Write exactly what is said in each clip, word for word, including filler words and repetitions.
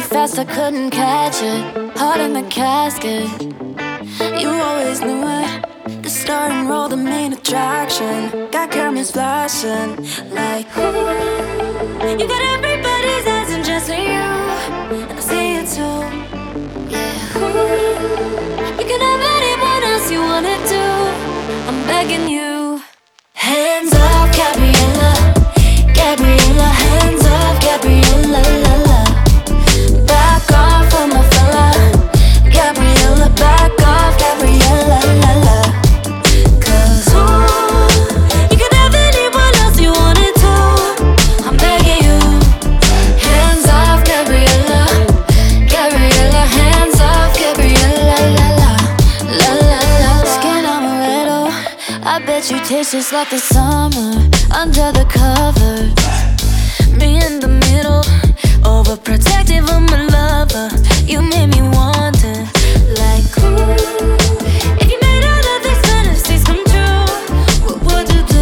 fast I couldn't catch it. Heart in the casket. You always knew it. The star and roll, the main attraction. Got cameras flashing like ooh. You got everybody's eyes and just you, and I see it too. Yeah, ooh. You can have anyone else you wanted to. I'm begging you. Hands off, Gabriella, Gabriella. Hands off, Gabriella, la la. Back off of my fella, Gabriella. Back off, Gabriella, la la. Cause ooh, you can have anyone else you wanted to. I'm begging you. Hands off, Gabriella, Gabriella. Hands off, Gabriella, la la, la la la. Skin amaretto, I bet you taste just like the summer under the covers. Me in the middle, overprotective of my lover. You made me wonder, like ooh, if you made all of these fantasies come true, what would you do?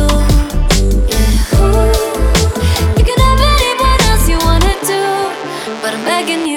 Yeah, ooh, you can have anyone else you wanted to, but I'm begging you.